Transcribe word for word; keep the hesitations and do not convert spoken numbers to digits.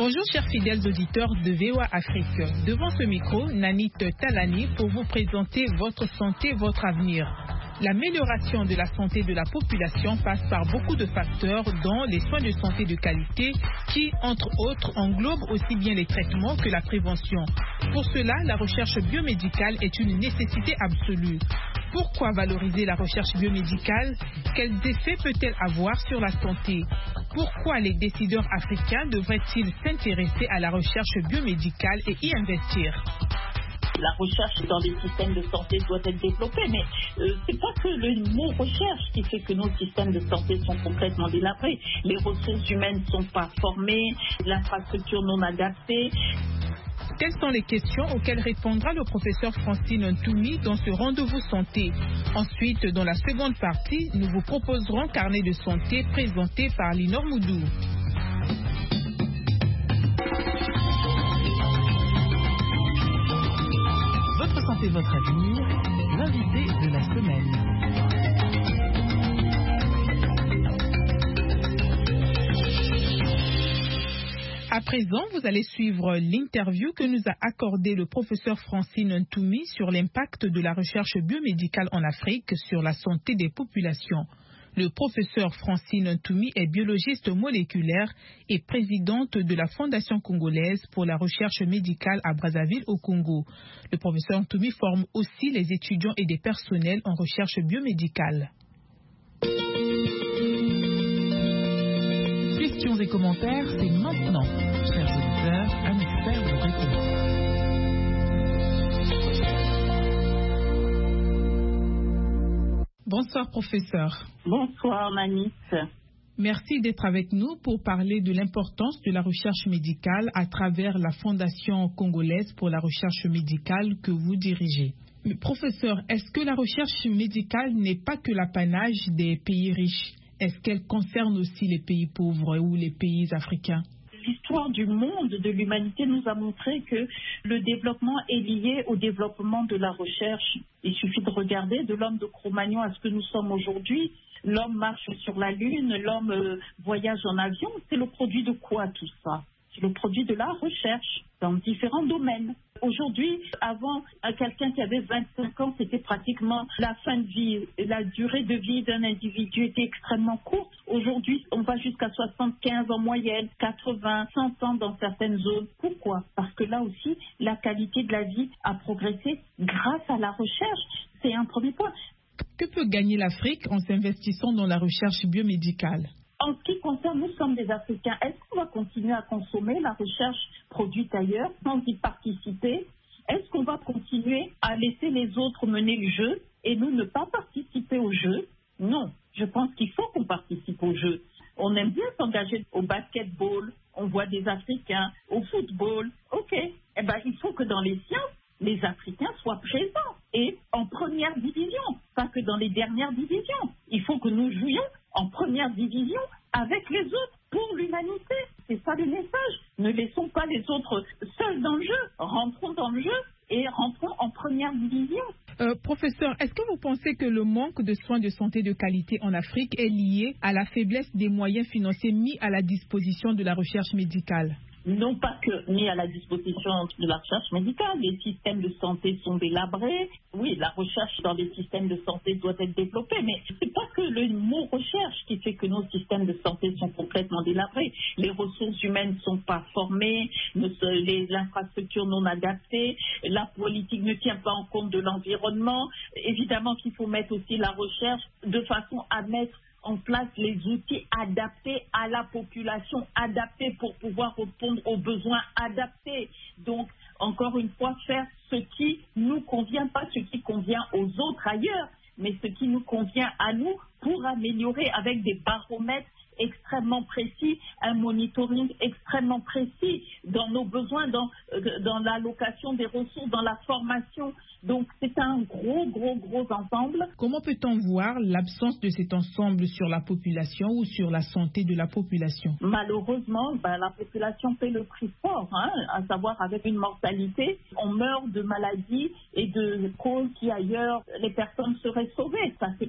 Bonjour chers fidèles auditeurs de V O A Afrique. Devant ce micro, Nanit Talani pour vous présenter votre santé, votre avenir. L'amélioration de la santé de la population passe par beaucoup de facteurs, dont les soins de santé de qualité qui, entre autres, englobent aussi bien les traitements que la prévention. Pour cela, la recherche biomédicale est une nécessité absolue. Pourquoi valoriser la recherche biomédicale? Quels effets peut-elle avoir sur la santé? Pourquoi les décideurs africains devraient-ils s'intéresser à la recherche biomédicale et y investir? La recherche dans les systèmes de santé doit être développée, mais euh, c'est pas que le mot recherche qui fait que nos systèmes de santé sont complètement délabrés. Les ressources humaines ne sont pas formées, l'infrastructure non adaptée. Quelles sont les questions auxquelles répondra le professeur Francine Ntoumi dans ce rendez-vous santé? Ensuite, dans la seconde partie, nous vous proposerons Carnet de santé présenté par Linor Moudou. Votre santé, votre avenir, l'invité de la semaine. À présent, vous allez suivre l'interview que nous a accordé le professeur Francine Ntoumi sur l'impact de la recherche biomédicale en Afrique sur la santé des populations. Le professeur Francine Ntoumi est biologiste moléculaire et présidente de la Fondation congolaise pour la recherche médicale à Brazzaville au Congo. Le professeur Ntoumi forme aussi les étudiants et des personnels en recherche biomédicale. Questions et commentaires, c'est maintenant. Chers auditeurs, un expert vous répond. Bonsoir professeur. Bonsoir Nanit. Merci d'être avec nous pour parler de l'importance de la recherche médicale à travers la Fondation congolaise pour la recherche médicale que vous dirigez. Mais professeur, est-ce que la recherche médicale n'est pas que l'apanage des pays riches? Est-ce qu'elle concerne aussi les pays pauvres ou les pays africains? L'histoire du monde, de l'humanité, nous a montré que le développement est lié au développement de la recherche. Il suffit de regarder de l'homme de Cro-Magnon à ce que nous sommes aujourd'hui. L'homme marche sur la Lune, l'homme euh, voyage en avion. C'est le produit de quoi tout ça? C'est le produit de la recherche dans différents domaines. Aujourd'hui, avant, quelqu'un qui avait vingt-cinq ans, c'était pratiquement la fin de vie. La durée de vie d'un individu était extrêmement courte. Aujourd'hui, on va jusqu'à soixante-quinze en moyenne, quatre-vingts, cent ans dans certaines zones. Pourquoi? Parce que là aussi, la qualité de la vie a progressé grâce à la recherche. C'est un premier point. Que peut gagner l'Afrique en s'investissant dans la recherche biomédicale? En ce qui concerne, nous sommes des Africains. Est-ce qu'on va continuer à consommer la recherche produite ailleurs sans y participer? Est-ce qu'on va continuer à laisser les autres mener le jeu et nous ne pas participer au jeu? Non, je pense qu'il faut qu'on participe au jeu. On aime bien s'engager au basketball, on voit des Africains, au football. Ok, eh ben, il faut que dans les sciences, les Africains soient présents et en première division, pas que dans les dernières divisions. Il faut que nous jouions en première division avec les autres pour l'humanité. C'est ça le message. Ne laissons pas les autres seuls dans le jeu. Rentrons dans le jeu et rentrons en première division. Euh, professeur, est-ce que vous pensez que le manque de soins de santé de qualité en Afrique est lié à la faiblesse des moyens financiers mis à la disposition de la recherche médicale? Non pas que mis à la disposition de la recherche médicale, les systèmes de santé sont délabrés. Oui, la recherche dans les systèmes de santé doit être développée, mais c'est pas que le mot recherche qui fait que nos systèmes de santé sont complètement délabrés. Les ressources humaines ne sont pas formées, les infrastructures non adaptées, la politique ne tient pas en compte de l'environnement. Évidemment qu'il faut mettre aussi la recherche de façon à mettre en place les outils adaptés à la population, adaptés pour pouvoir répondre aux besoins adaptés. Donc, encore une fois, faire ce qui nous convient, pas ce qui convient aux autres ailleurs, mais ce qui nous convient à nous pour améliorer avec des baromètres extrêmement précis, un monitoring extrêmement précis dans nos besoins, dans, euh, dans l'allocation des ressources, dans la formation. Donc c'est un gros, gros, gros ensemble. Comment peut-on voir l'absence de cet ensemble sur la population ou sur la santé de la population? Malheureusement, ben, la population paie le prix fort, hein, à savoir avec une mortalité. On meurt de maladies et de causes qui ailleurs les personnes seraient sauvées. Ça c'est